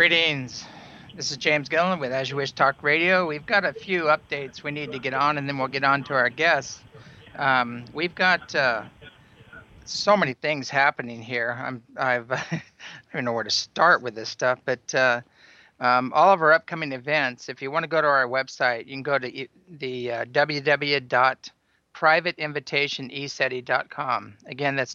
Greetings. This is James Gillen with As You Wish Talk Radio. We've got a few updates we need to get on, and then we'll get on to our guests. We've got so many things happening here. I don't even know where to start with this stuff, but all of our upcoming events. If you want to go to our website, you can go to the www.privateinvitationeseti.com. Again, that's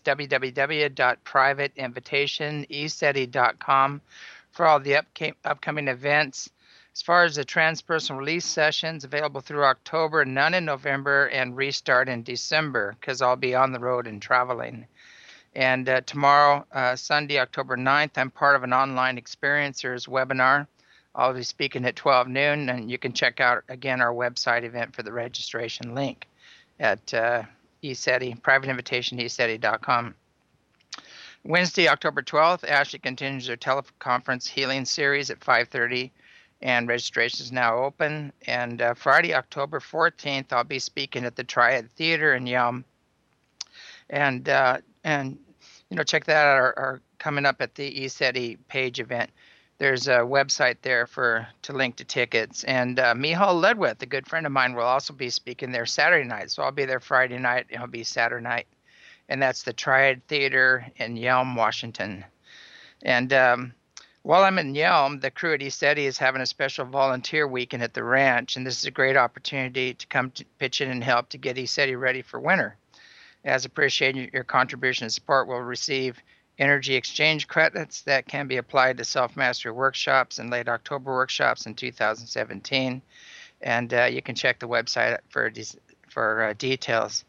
www.privateinvitationeseti.com for all the upcoming events. As far as the transpersonal release sessions, available through October, none in November, and restart in December, because I'll be on the road and traveling. And tomorrow, Sunday, October 9th, I'm part of an online experiencers webinar. I'll be speaking at 12 noon, and you can check out, again, our website event for the registration link at ESETI, privateinvitationeseti.com. Wednesday, October 12th, Ashley continues her teleconference healing series at 5:30, and registration is now open. And Friday, October 14th, I'll be speaking at the Triad Theater in Yelm. And check that out, our coming up at the ESETI page event. There's a website there to link to tickets. And Mihal Ledwith, a good friend of mine, will also be speaking there Saturday night. So I'll be there Friday night, and I'll be Saturday night. And that's the Triad Theater in Yelm, Washington. And while I'm in Yelm, the crew at ESETI is having a special volunteer weekend at the ranch, and this is a great opportunity to come to pitch in and help to get ESETI ready for winter. As appreciating your contribution and support, we'll receive energy exchange credits that can be applied to self-mastery workshops and late October workshops in 2017. And you can check the website for details.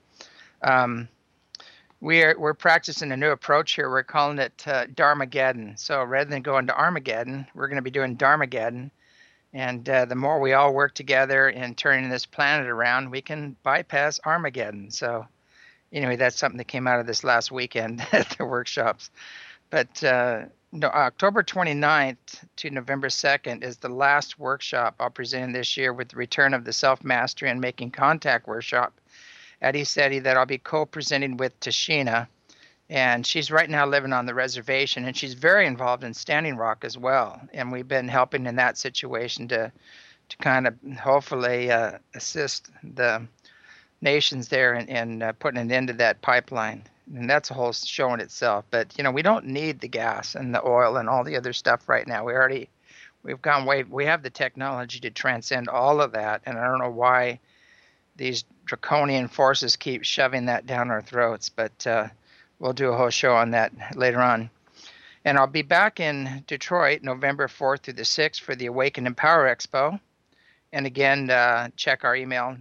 We're practicing a new approach here. We're calling it Dharmageddon. So rather than going to Armageddon, we're going to be doing Dharmageddon. And the more we all work together in turning this planet around, we can bypass Armageddon. So anyway, that's something that came out of this last weekend at the workshops. But October 29th to November 2nd is the last workshop I'll present this year, with the return of the Self-Mastery and Making Contact workshop at ESETI that I'll be co-presenting with Tashina. And she's right now living on the reservation, and she's very involved in Standing Rock as well. And we've been helping in that situation to kind of hopefully assist the nations there in putting an end to that pipeline. And that's a whole show in itself. But, we don't need the gas and the oil and all the other stuff right now. We've gone we have the technology to transcend all of that. And I don't know why these draconian forces keep shoving that down our throats, but we'll do a whole show on that later on. And I'll be back in Detroit November 4th through the 6th for the Awaken and Power Expo. And again, check our email,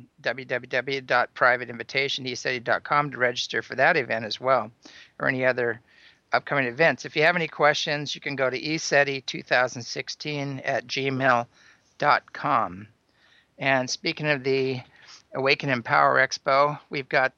www.privateinvitationeseti.com, to register for that event as well, or any other upcoming events. If you have any questions, you can go to eseti2016@gmail.com. And speaking of the Awaken and Power Expo, we've got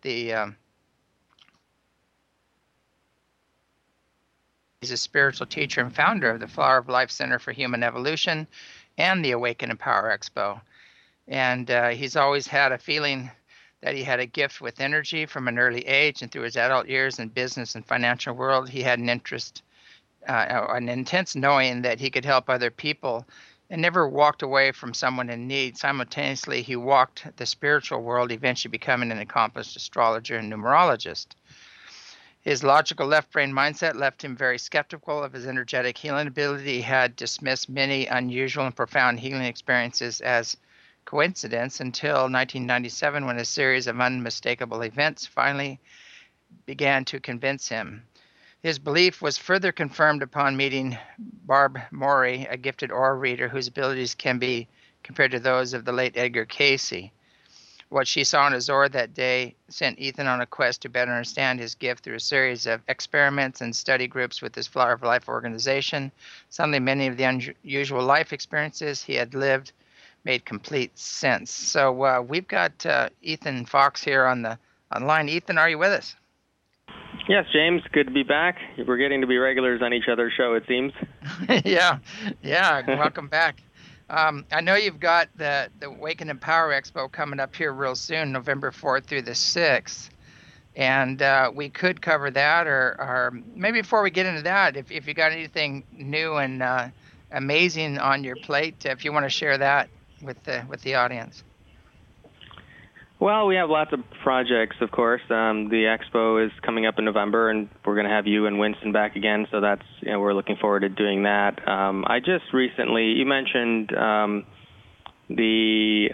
he's a spiritual teacher and founder of the Flower of Life Center for Human Evolution and the Awaken and Power Expo. And he's always had a feeling that he had a gift with energy from an early age, and through his adult years in business and financial world, he had an interest, an intense knowing that he could help other people, and never walked away from someone in need. Simultaneously, he walked the spiritual world, eventually becoming an accomplished astrologer and numerologist. His logical left brain mindset left him very skeptical of his energetic healing ability. He had dismissed many unusual and profound healing experiences as coincidence until 1997, when a series of unmistakable events finally began to convince him. His belief was further confirmed upon meeting Barb Morey, a gifted aura reader whose abilities can be compared to those of the late Edgar Cayce. What she saw in his aura that day sent Ethan on a quest to better understand his gift through a series of experiments and study groups with his Flower of Life organization. Suddenly, many of the unusual life experiences he had lived made complete sense. So we've got Ethan Fox here online. Ethan, are you with us? Yes, James, good to be back. We're getting to be regulars on each other's show, it seems. Yeah, welcome back. I know you've got the Awaken and Power Expo coming up here real soon, November 4th through the 6th. And we could cover that, or maybe before we get into that, if you got anything new and amazing on your plate. If you want to share that with the audience. Well, we have lots of projects, of course. The expo is coming up in November, and we're going to have you and Winston back again. So that's we're looking forward to doing that. I just recently, you mentioned the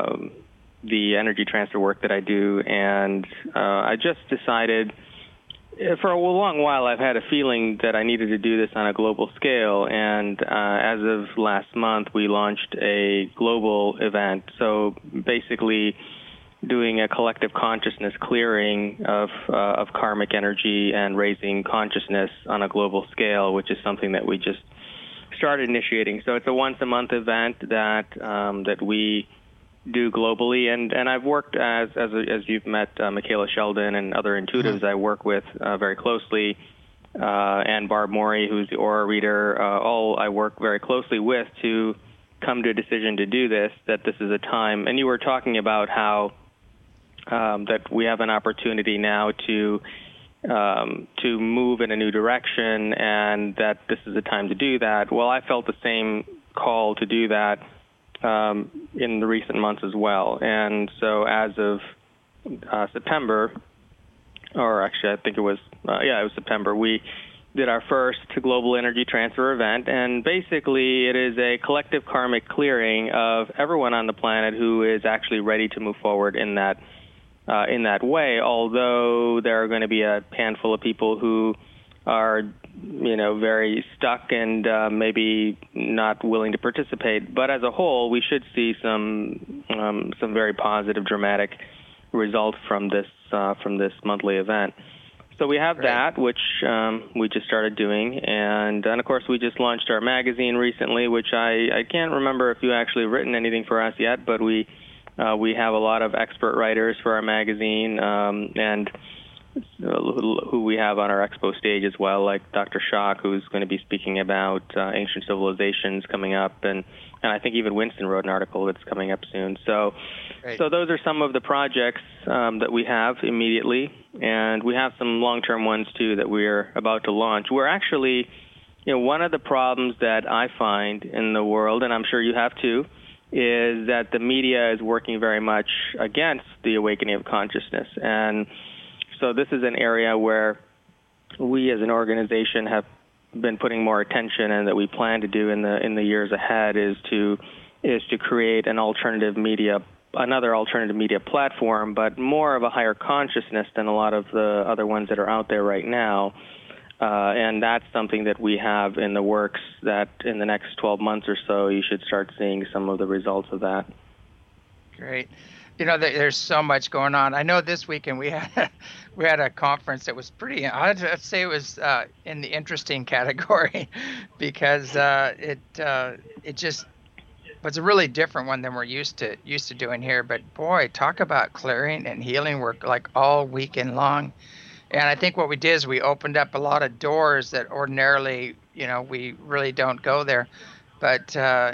energy transfer work that I do, and I just decided. For a long while, I've had a feeling that I needed to do this on a global scale, and as of last month, we launched a global event. So basically, doing a collective consciousness clearing of karmic energy and raising consciousness on a global scale, which is something that we just started initiating. So it's a once-a-month event that we do globally, and I've worked as you've met Michaela Sheldon and other intuitives I work with very closely, and Barb Morey, who's the aura reader, all I work very closely with to come to a decision to do this, that this is a time. And you were talking about how that we have an opportunity now to move in a new direction, and that this is a time to do that. Well, I felt the same call to do that in the recent months as well. And so as of September, or actually I think it was September, we did our first global energy transfer event, and basically it is a collective karmic clearing of everyone on the planet who is actually ready to move forward in that way, although there are going to be a handful of people who are very stuck and maybe not willing to participate. But as a whole, we should see some very positive, dramatic results from this monthly event. So we have that, which we just started doing, and of course we just launched our magazine recently, which I can't remember if you actually written anything for us yet, but we have a lot of expert writers for our magazine, and who we have on our expo stage as well, like Dr. Schock, who's going to be speaking about ancient civilizations coming up, and I think even Winston wrote an article that's coming up soon. So those are some of the projects that we have immediately, and we have some long-term ones too that we're about to launch. We're actually, one of the problems that I find in the world, and I'm sure you have too, is that the media is working very much against the awakening of consciousness. And so this is an area where we as an organization have been putting more attention, and that we plan to do in the years ahead is to create another alternative media platform, but more of a higher consciousness than a lot of the other ones that are out there right now. And that's something that we have in the works, that in the next 12 months or so, you should start seeing some of the results of that. Great. There's so much going on. I know this weekend we had a conference that was pretty, I'd say it was in the interesting category, because it just was a really different one than we're used to doing here. But boy, talk about clearing and healing work like all weekend long. And I think what we did is we opened up a lot of doors that ordinarily, we really don't go there. But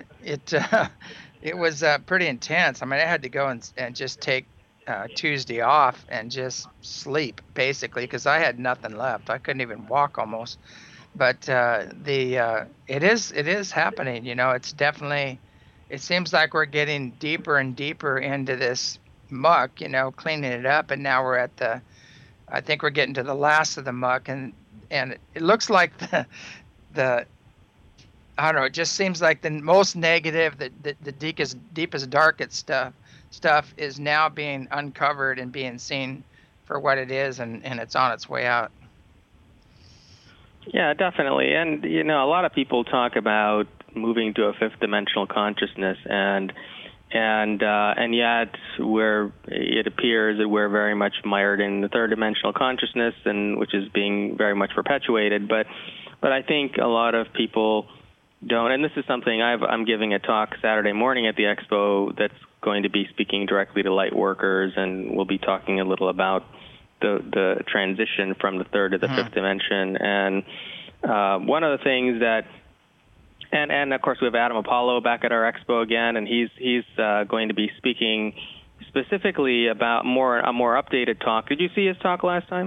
it was pretty intense. I mean, I had to go and just take Tuesday off and just sleep, basically, because I had nothing left. I couldn't even walk almost. But it is happening. It's definitely. It seems like we're getting deeper and deeper into this muck. Cleaning it up, and now we're at I think we're getting to the last of the muck, and it looks like the I don't know. It just seems like the most negative, the deepest, darkest stuff is now being uncovered and being seen for what it is, and it's on its way out. Yeah, definitely. And a lot of people talk about moving to a fifth dimensional consciousness, and yet it appears that we're very much mired in the third dimensional consciousness, and which is being very much perpetuated. But I think a lot of people don't, and this is something I'm giving a talk Saturday morning at the expo that's going to be speaking directly to light workers, and we'll be talking a little about the transition from the third to the fifth dimension. And one of the things that, and of course we have Adam Apollo back at our expo again, and he's going to be speaking specifically about a more updated talk. Did you see his talk last time?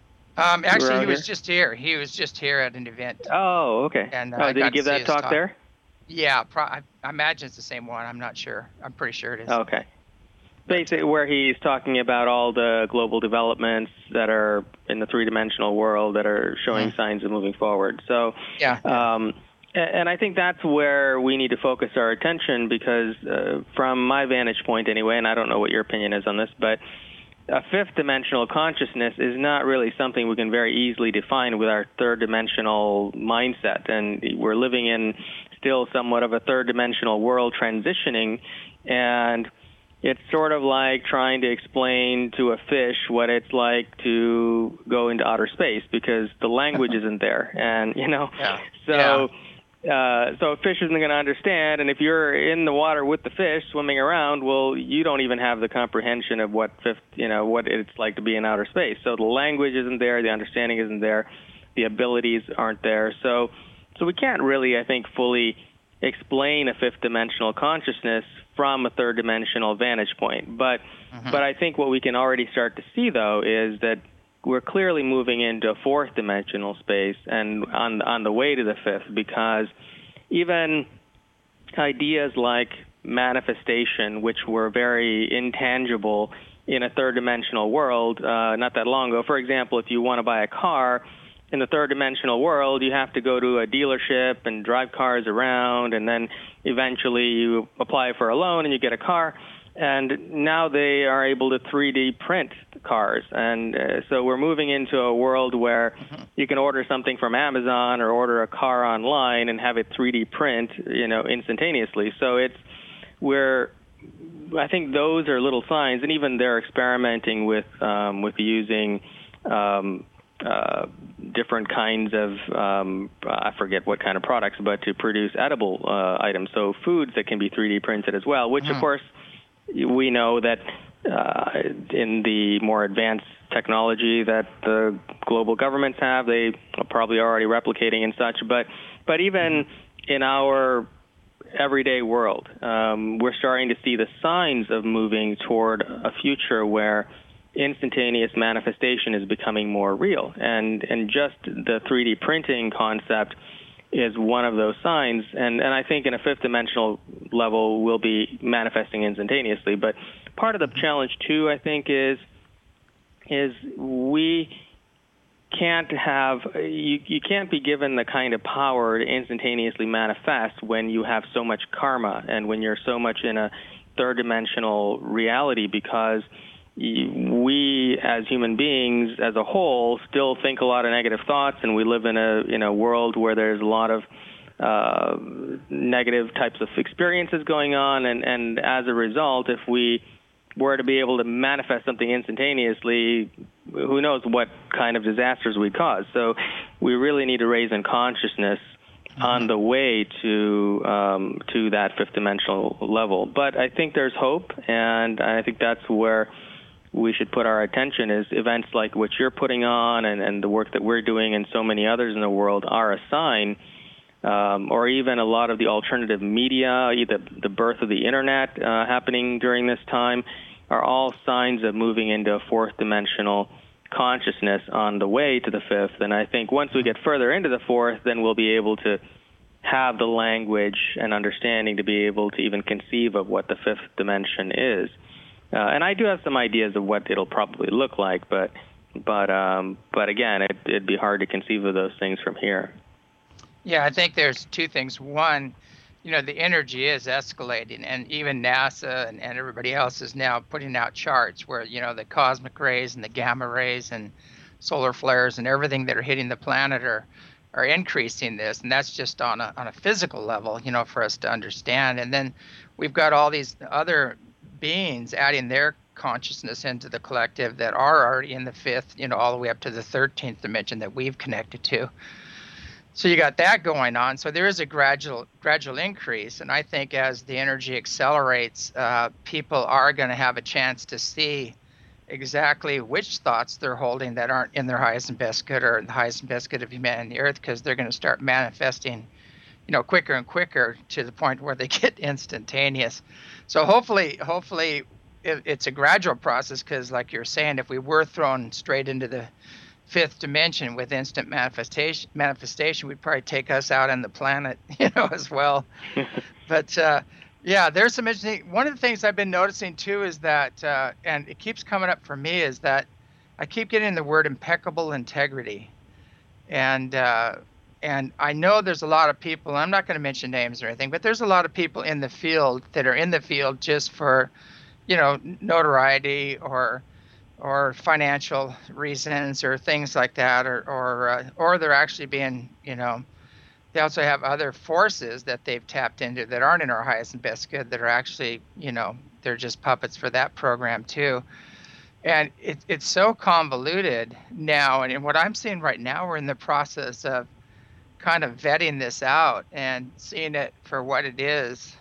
Actually, he was just here. He was just here at an event. Oh, okay. And did he give that talk there? Yeah, I imagine it's the same one. I'm not sure. I'm pretty sure it is. Okay. Basically, where he's talking about all the global developments that are in the three-dimensional world that are showing signs of moving forward. So, Yeah. And I think that's where we need to focus our attention because from my vantage point anyway, and I don't know what your opinion is on this, but a fifth dimensional consciousness is not really something we can very easily define with our third dimensional mindset. And we're living in still somewhat of a third dimensional world transitioning, and it's sort of like trying to explain to a fish what it's like to go into outer space because the language isn't there. And, so a fish isn't going to understand. And if you're in the water with the fish swimming around, well, you don't even have the comprehension of what it's like to be in outer space. So the language isn't there, the understanding isn't there, the abilities aren't there. So we can't really, I think, fully explain a fifth dimensional consciousness from a third dimensional vantage point. But I think what we can already start to see, though, is that we're clearly moving into a fourth dimensional space and on the way to the fifth, because even ideas like manifestation, which were very intangible in a third dimensional world not that long ago. For example, if you want to buy a car, in the third dimensional world, you have to go to a dealership and drive cars around, and then eventually you apply for a loan and you get a car. And now they are able to 3D print cars. And so we're moving into a world where you can order something from Amazon or order a car online and have it 3D print, instantaneously. So I think those are little signs, and even they're experimenting with using different kinds of, I forget what kind of products, but to produce edible items. So foods that can be 3D printed as well, which, of course, we know that in the more advanced technology that the global governments have, they are probably already replicating and such. But even in our everyday world, we're starting to see the signs of moving toward a future where instantaneous manifestation is becoming more real. And just the 3D printing concept is one of those signs. And I think in a fifth dimensional level, we'll be manifesting instantaneously. But part of the challenge, too, I think, is we can't you can't be given the kind of power to instantaneously manifest when you have so much karma and when you're so much in a third dimensional reality, because we as human beings as a whole still think a lot of negative thoughts, and we live in a world where there's a lot of negative types of experiences going on, and as a result, if we were to be able to manifest something instantaneously, who knows what kind of disasters we'd cause. So we really need to raise in consciousness on the way to that fifth dimensional level. But I think there's hope, and I think that's where we should put our attention, is events like what you're putting on and the work that we're doing and so many others in the world are a sign, or even a lot of the alternative media, the birth of the Internet happening during this time, are all signs of moving into a fourth dimensional consciousness on the way to the fifth. And I think once we get further into the fourth, then we'll be able to have the language and understanding to be able to even conceive of what the fifth dimension is. And I do have some ideas of what it'll probably look like, but again, it'd be hard to conceive of those things from here. Yeah, I think there's two things. One, the energy is escalating, and even NASA and everybody else is now putting out charts where, the cosmic rays and the gamma rays and solar flares and everything that are hitting the planet are increasing this. And that's just on a physical level, for us to understand. And then we've got all these other beings adding their consciousness into the collective that are already in the fifth, all the way up to the 13th dimension that we've connected to. So you got that going on. So there is a gradual increase. And I think as the energy accelerates, people are going to have a chance to see exactly which thoughts they're holding that aren't in their highest and best good or the highest and best good of humanity on the earth, because they're going to start manifesting, quicker and quicker to the point where they get instantaneous. So hopefully it's a gradual process, because like you're saying, if we were thrown straight into the fifth dimension with instant manifestation would probably take us out on the planet, as well. But yeah, there's some interesting. One of the things I've been noticing too is that, and it keeps coming up for me, is that I keep getting the word impeccable integrity, and I know there's a lot of people. I'm not going to mention names or anything, but there's a lot of people in the field that are in the field just for, notoriety or financial reasons or things like that, or they're actually being, they also have other forces that they've tapped into that aren't in our highest and best good, that are actually, they're just puppets for that program too. And it's so convoluted now. And what I'm seeing right now, we're in the process of kind of vetting this out and seeing it for what it is.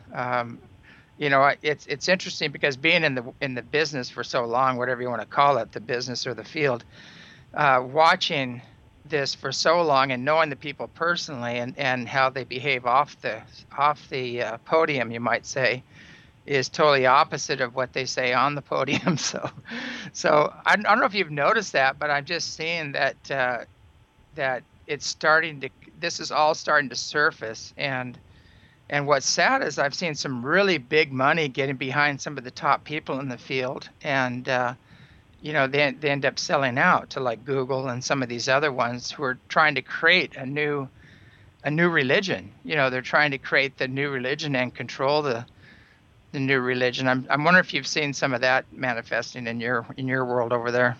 It's interesting because being in the business for so long, whatever you want to call it, the business or the field, watching this for so long and knowing the people personally and how they behave off the podium, you might say, is totally opposite of what they say on the podium. So I don't know if you've noticed that, but I'm just seeing that that it's starting to. This is all starting to surface, and what's sad is I've seen some really big money getting behind some of the top people in the field, and they end up selling out to like Google and some of these other ones who are trying to create a new religion. They're trying to create the new religion and control the new religion. I'm wondering if you've seen some of that manifesting in your world over there.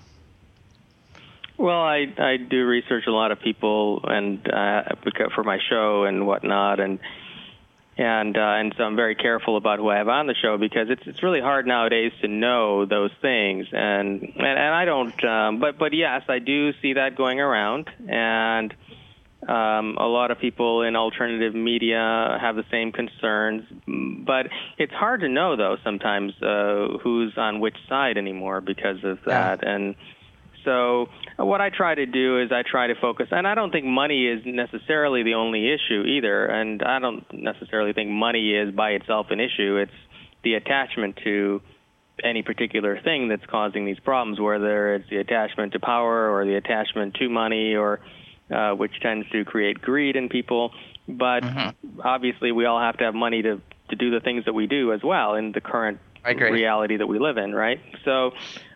Well, I do research a lot of people and for my show and whatnot, and so I'm very careful about who I have on the show because it's really hard nowadays to know those things, and I don't. But yes, I do see that going around, and a lot of people in alternative media have the same concerns. But it's hard to know though sometimes who's on which side anymore because of that, and so what I try to do is I try to focus, and I don't think money is necessarily the only issue either, and I don't necessarily think money is by itself an issue. It's the attachment to any particular thing that's causing these problems, whether it's the attachment to power or the attachment to money, or which tends to create greed in people. But obviously we all have to have money to do the things that we do as well in the current reality that we live in, right? So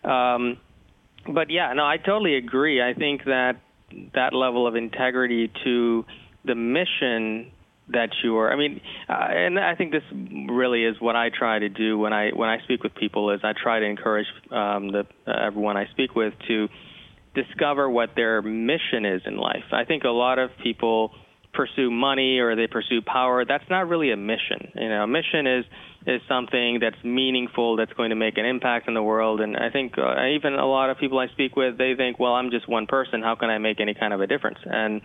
but yeah, no, I totally agree. I think that level of integrity to the mission that you are, and I think this really is what I try to do when I speak with people, is I try to encourage everyone I speak with to discover what their mission is in life. I think a lot of people pursue money or they pursue power. That's not really a mission. A mission is something that's meaningful, that's going to make an impact in the world. And I think even a lot of people I speak with, they think, well, I'm just one person. How can I make any kind of a difference? And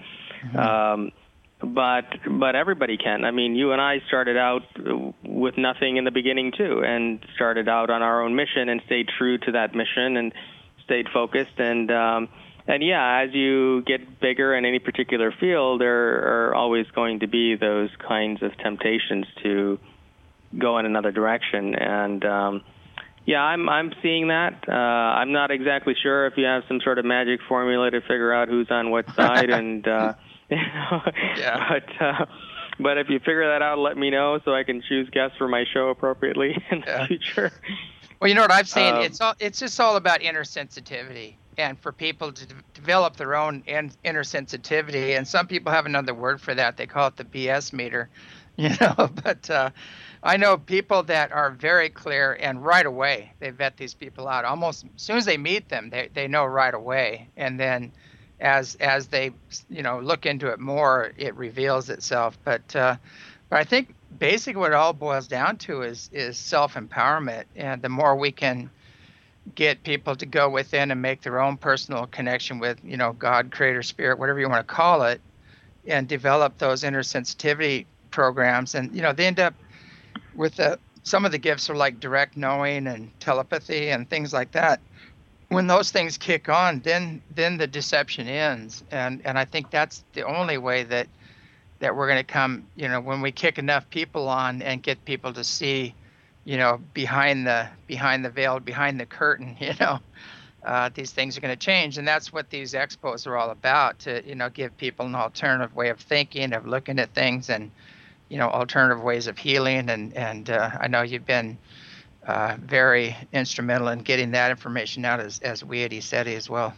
but everybody can. You and I started out with nothing in the beginning too, and started out on our own mission and stayed true to that mission and stayed focused. And yeah, as you get bigger in any particular field, there are always going to be those kinds of temptations to go in another direction. And yeah, I'm seeing that. I'm not exactly sure if you have some sort of magic formula to figure out who's on what side, and yeah. But if you figure that out, let me know so I can choose guests for my show appropriately in the future. Well, you know what I'm saying? It's just all about inner sensitivity, and for people to develop their own inner sensitivity. And some people have another word for that. They call it the BS meter, But I know people that are very clear, and right away they vet these people out. Almost as soon as they meet them, they know right away. And then as they look into it more, it reveals itself. But I think basically what it all boils down to is self-empowerment, and the more we can get people to go within and make their own personal connection with God, creator, spirit, whatever you want to call it, and develop those inner sensitivity programs, and they end up with some of the gifts are like direct knowing and telepathy and things like that. When those things kick on, then the deception ends, and I think that's the only way that we're going to come, when we kick enough people on and get people to see, behind the veil, behind the curtain, these things are going to change. And that's what these expos are all about, to, give people an alternative way of thinking, of looking at things, and, alternative ways of healing. And I know you've been very instrumental in getting that information out as we at ECETI as well.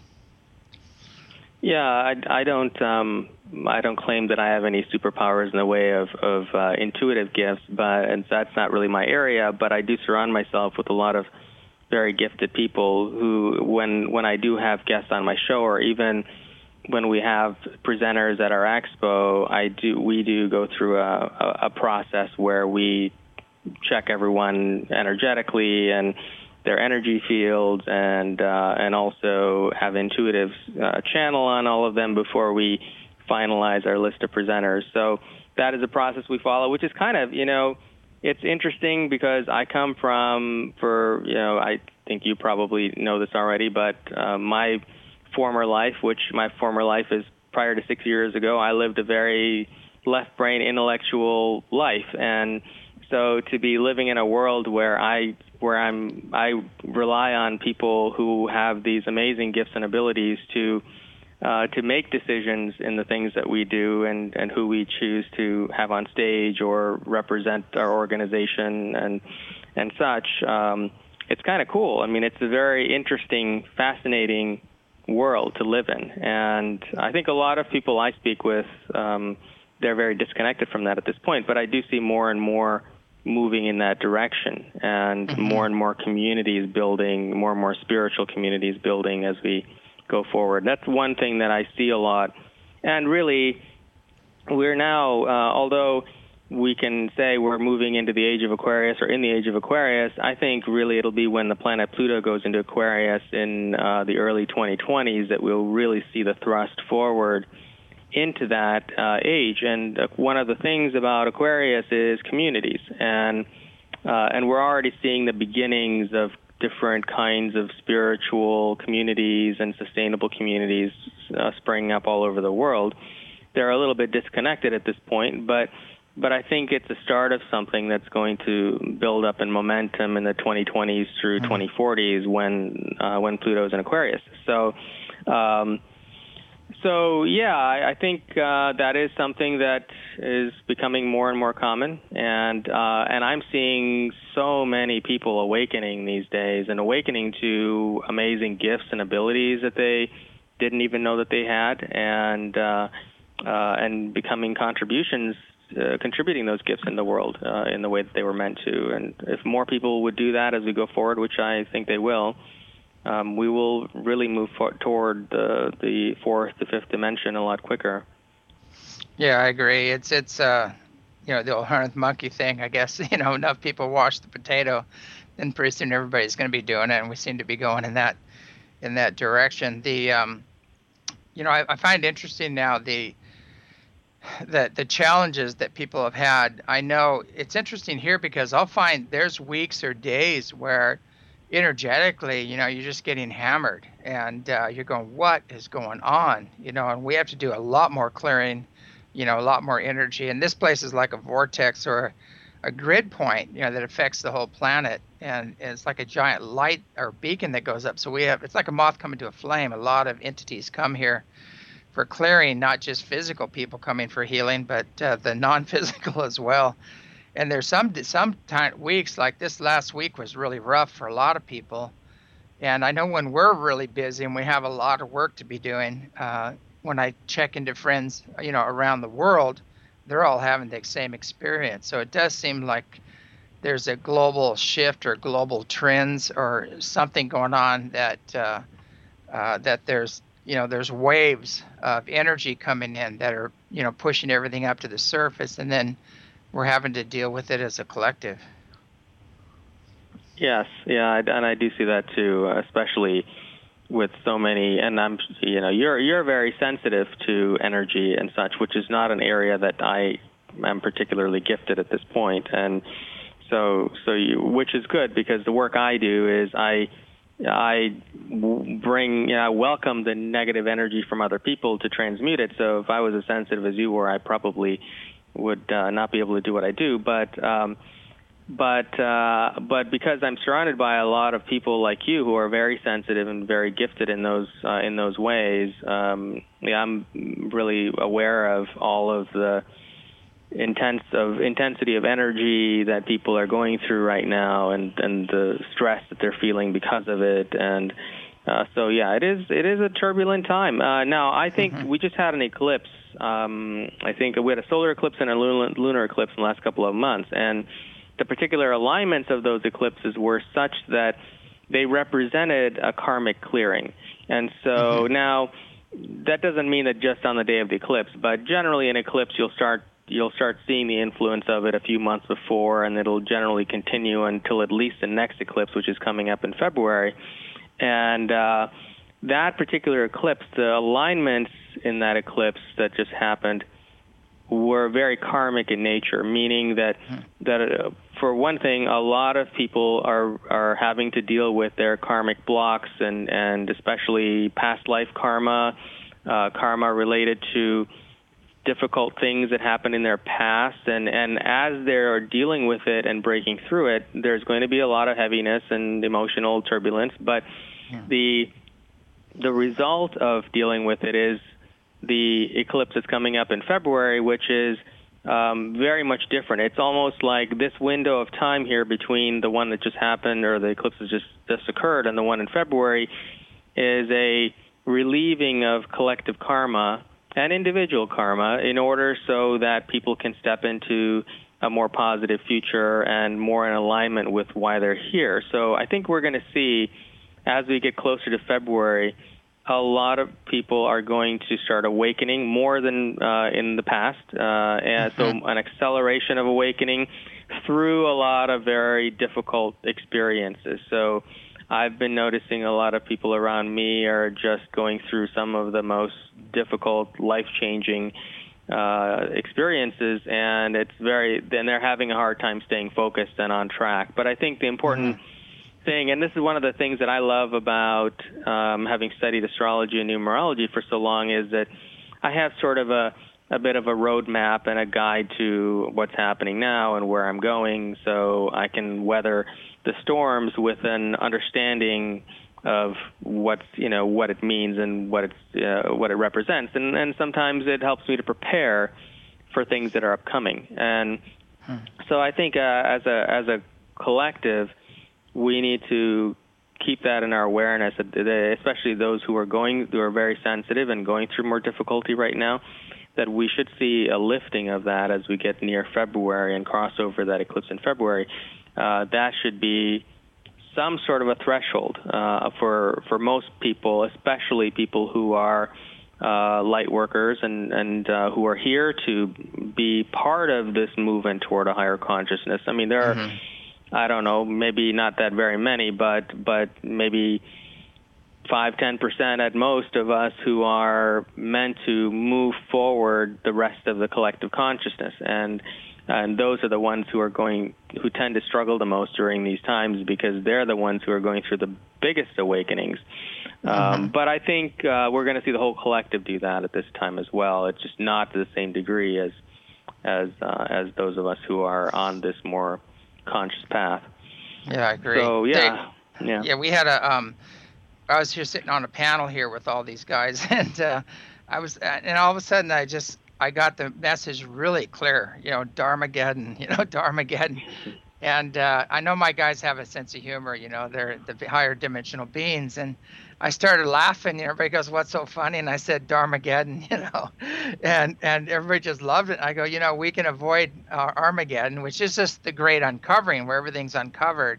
Yeah, I don't claim that I have any superpowers in the way of intuitive gifts, and that's not really my area. But I do surround myself with a lot of very gifted people who, when I do have guests on my show, or even when we have presenters at our expo, we do go through a process where we check everyone energetically and their energy fields, and also have intuitive channel on all of them before we finalize our list of presenters. So that is a process we follow, which is kind of, it's interesting because I come from, I think you probably know this already, but my former life is prior to 6 years ago, I lived a very left brain intellectual life. And so to be living in a world where I rely on people who have these amazing gifts and abilities to make decisions in the things that we do, and who we choose to have on stage or represent our organization and such. It's kind of cool. I mean, it's a very interesting, fascinating world to live in. And I think a lot of people I speak with, they're very disconnected from that at this point. But I do see more and more moving in that direction, and more and more communities building, more and more spiritual communities building as we go forward. That's one thing that I see a lot. And really, we're now, although we can say we're moving into the age of Aquarius, or in the age of Aquarius, I think really it'll be when the planet Pluto goes into Aquarius in the early 2020s that we'll really see the thrust forward into that age. And one of the things about Aquarius is communities, and we're already seeing the beginnings of different kinds of spiritual communities and sustainable communities springing up all over the world. They're a little bit disconnected at this point, but I think it's a start of something that's going to build up in momentum in the 2020s through 2040s when Pluto's in Aquarius. So yeah, I think that is something that is becoming more and more common, and I'm seeing so many people awakening these days, and awakening to amazing gifts and abilities that they didn't even know that they had, and becoming contributing those gifts in the world in the way that they were meant to. And if more people would do that as we go forward, which I think they will, we will really move toward the fourth, the fifth dimension a lot quicker. Yeah, I agree. It's the old 100th monkey thing, I guess. Enough people wash the potato, then pretty soon everybody's going to be doing it, and we seem to be going in that direction. I find interesting now the challenges that people have had. I know it's interesting here because I'll find there's weeks or days where energetically, you're just getting hammered, and you're going, what is going on? And we have to do a lot more clearing, a lot more energy. And this place is like a vortex or a grid point, that affects the whole planet. And it's like a giant light or beacon that goes up. So it's like a moth coming to a flame. A lot of entities come here for clearing, not just physical people coming for healing, but the non-physical as well. And there's some weeks, like this last week was really rough for a lot of people. And I know when we're really busy and we have a lot of work to be doing, when I check into friends, around the world, they're all having the same experience. So it does seem like there's a global shift or global trends or something going on that there's waves of energy coming in that are, pushing everything up to the surface, and then we're having to deal with it as a collective. Yes, yeah, and I do see that too, especially with so many. And you're very sensitive to energy and such, which is not an area that I am particularly gifted at this point. And which is good, because the work I do is I welcome the negative energy from other people to transmute it. So if I was as sensitive as you were, I probably would not be able to do what I do. But but because I'm surrounded by a lot of people like you who are very sensitive and very gifted in those ways, I'm really aware of all of the intensity of energy that people are going through right now, and the stress that they're feeling because of it, and so yeah, it is a turbulent time. Now I think we just had an eclipse. I think we had a solar eclipse and a lunar eclipse in the last couple of months, and the particular alignments of those eclipses were such that they represented a karmic clearing. And so now that doesn't mean that just on the day of the eclipse, but generally an eclipse you'll start seeing the influence of it a few months before, and it'll generally continue until at least the next eclipse, which is coming up in February. And that particular eclipse, the alignments in that eclipse that just happened were very karmic in nature, meaning that for one thing, a lot of people are having to deal with their karmic blocks, and especially past life karma, karma related to difficult things that happened in their past, and as they're dealing with it and breaking through it, there's going to be a lot of heaviness and emotional turbulence, but the result of dealing with it is the eclipse that's coming up in February, which is very much different. It's almost like this window of time here between the one that just happened, or the eclipse that just occurred, and the one in February is a relieving of collective karma and individual karma in order so that people can step into a more positive future and more in alignment with why they're here. So I think we're going to see, as we get closer to February, a lot of people are going to start awakening more than in the past, and so an acceleration of awakening through a lot of very difficult experiences. So I've been noticing a lot of people around me are just going through some of the most difficult, life-changing experiences, and then they're having a hard time staying focused and on track. But I think the important thing, and this is one of the things that I love about having studied astrology and numerology for so long, is that I have sort of a bit of a roadmap and a guide to what's happening now and where I'm going, so I can weather the storms with an understanding of what it means and what it represents, and sometimes it helps me to prepare for things that are upcoming. And so I think as a collective, we need to keep that in our awareness, especially those who are very sensitive and going through more difficulty right now, that we should see a lifting of that as we get near February and cross over that eclipse in February. That should be some sort of a threshold for most people, especially people who are light workers and who are here to be part of this movement toward a higher consciousness. I mean, there are, I don't know, maybe not that very many, but maybe 5-10% at most of us who are meant to move forward the rest of the collective consciousness, and those are the ones who tend to struggle the most during these times, because they're the ones who are going through the biggest awakenings. But I think we're going to see the whole collective do that at this time as well. It's just not to the same degree as those of us who are on this more conscious path. Yeah, I agree. So yeah, we had I was here sitting on a panel here with all these guys, and all of a sudden I got the message really clear, Dharmageddon, Dharmageddon. And I know my guys have a sense of humor, they're the higher dimensional beings. And I started laughing, everybody goes, "What's so funny?" And I said, "Dharmageddon," and everybody just loved it. I go, we can avoid Armageddon, which is just the great uncovering where everything's uncovered,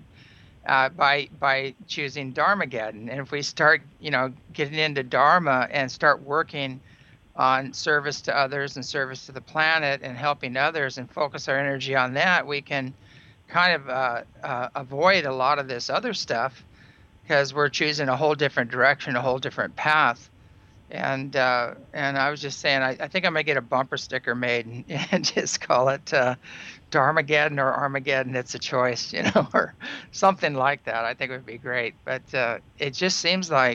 by choosing Dharmageddon. And if we start, getting into Dharma and start working on service to others and service to the planet and helping others and focus our energy on that, we can kind of avoid a lot of this other stuff, because we're choosing a whole different direction, a whole different path. And I was just saying, I think I'm going to get a bumper sticker made and just call it Dharmageddon or Armageddon. It's a choice, or something like that. I think it would be great. But it just seems like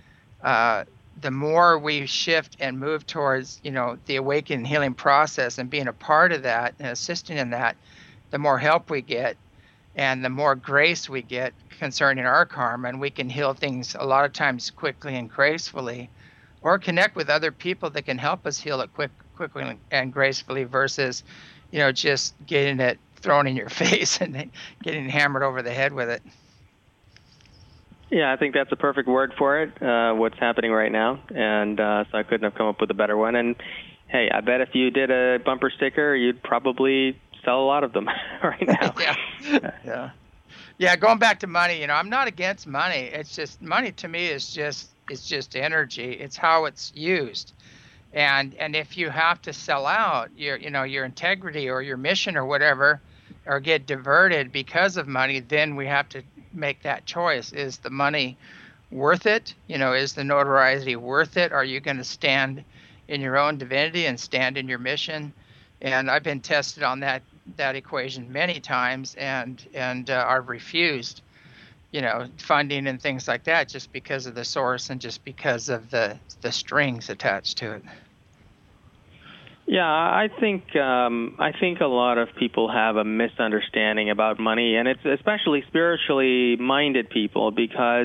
the more we shift and move towards, the awakening healing process and being a part of that and assisting in that, the more help we get. And the more grace we get concerning our karma, and we can heal things a lot of times quickly and gracefully, or connect with other people that can help us heal it quickly and gracefully versus, just getting it thrown in your face and getting hammered over the head with it. Yeah, I think that's a perfect word for it, what's happening right now. And so I couldn't have come up with a better one. And hey, I bet if you did a bumper sticker, you'd probably sell a lot of them right now. Yeah, going back to money, I'm not against money. It's just money to me is just energy. It's how it's used. And if you have to sell out your integrity or your mission or whatever, or get diverted because of money, then we have to make that choice. Is the money worth it? Is the notoriety worth it? Are you going to stand in your own divinity and stand in your mission? And I've been tested on that equation many times, and I've refused funding and things like that just because of the source and just because of the strings attached to it. Yeah, I think a lot of people have a misunderstanding about money, and it's especially spiritually minded people, because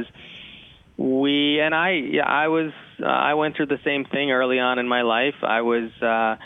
I went through the same thing early on in my life. I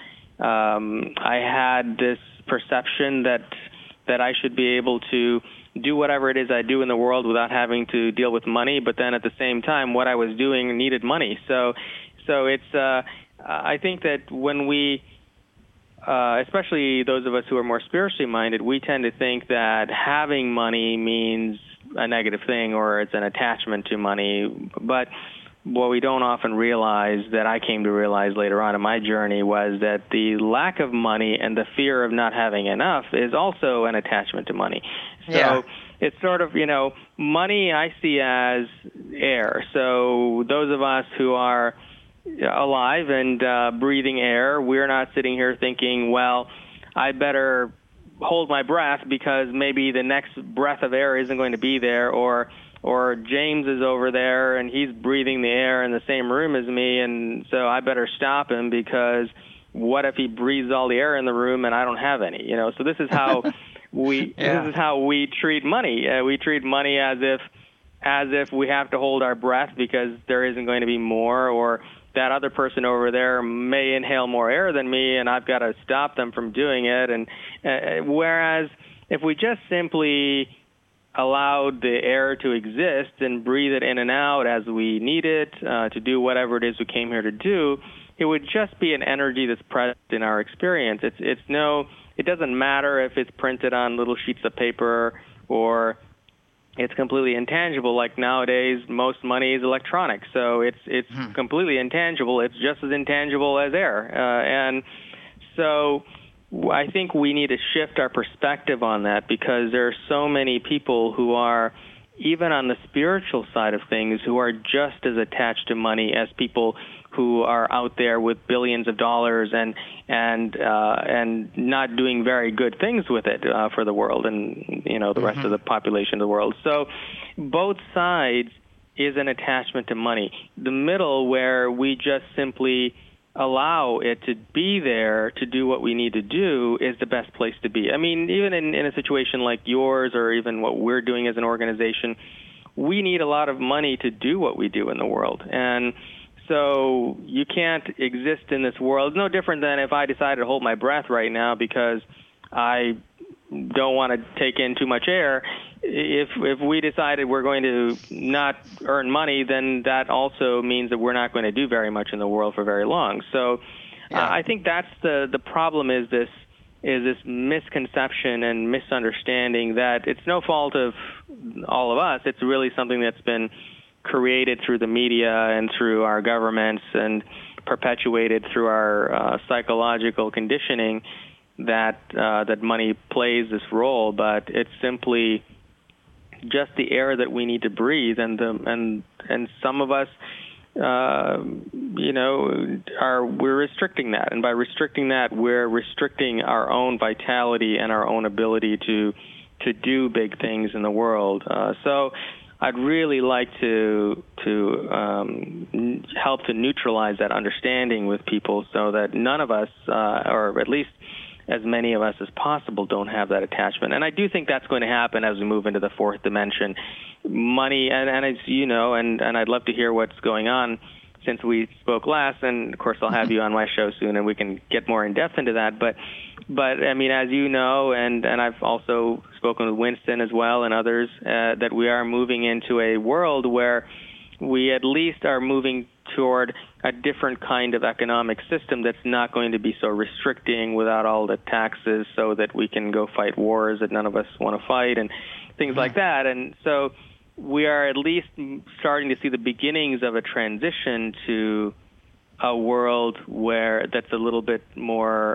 had this perception that I should be able to do whatever it is I do in the world without having to deal with money, but then at the same time, what I was doing needed money. So it's I think that when we, especially those of us who are more spiritually minded, we tend to think that having money means a negative thing or it's an attachment to money. But what we don't often realize, that I came to realize later on in my journey, was that the lack of money and the fear of not having enough is also an attachment to money. So it's sort of, money I see as air. So those of us who are alive and breathing air, we're not sitting here thinking, well, I better hold my breath because maybe the next breath of air isn't going to be there, or James is over there and he's breathing the air in the same room as me, and so I better stop him because what if he breathes all the air in the room and I don't have any? So this is how this is how we treat money. We treat money as if we have to hold our breath because there isn't going to be more, or that other person over there may inhale more air than me and I've got to stop them from doing it. And whereas if we just simply allowed the air to exist and breathe it in and out as we need it to do whatever it is we came here to do, it would just be an energy that's present in our experience. It doesn't matter if it's printed on little sheets of paper or it's completely intangible. Like nowadays, most money is electronic, so it's completely intangible. It's just as intangible as air, and so I think we need to shift our perspective on that, because there are so many people who are, even on the spiritual side of things, who are just as attached to money as people who are out there with billions of dollars and not doing very good things with it for the world and the rest of the population of the world. So both sides is an attachment to money. The middle, where we just simply allow it to be there to do what we need to do, is the best place to be. I mean, even in a situation like yours, or even what we're doing as an organization, we need a lot of money to do what we do in the world. And so you can't exist in this world. It's no different than if I decided to hold my breath right now because I don't want to take in too much air. If we decided we're going to not earn money, then that also means that we're not going to do very much in the world for very long. So I think that's the problem, is this misconception and misunderstanding that it's no fault of all of us. It's really something that's been created through the media and through our governments and perpetuated through our psychological conditioning that money plays this role. But it's simply just the air that we need to breathe, and some of us we're restricting that, and by restricting that, we're restricting our own vitality and our own ability to do big things in the world. So I'd really like to help to neutralize that understanding with people, so that none of us, or at least as many of us as possible don't have that attachment. And I do think that's going to happen as we move into the fourth dimension. Money, and as you know, and I'd love to hear what's going on since we spoke last, and of course I'll have you on my show soon, and we can get more in depth into that. But I mean, as you know, and I've also spoken with Winston as well and others, that we are moving into a world where we at least are moving toward a different kind of economic system that's not going to be so restricting without all the taxes, so that we can go fight wars that none of us want to fight and things like that. And so we are at least starting to see the beginnings of a transition to a world where that's a little bit more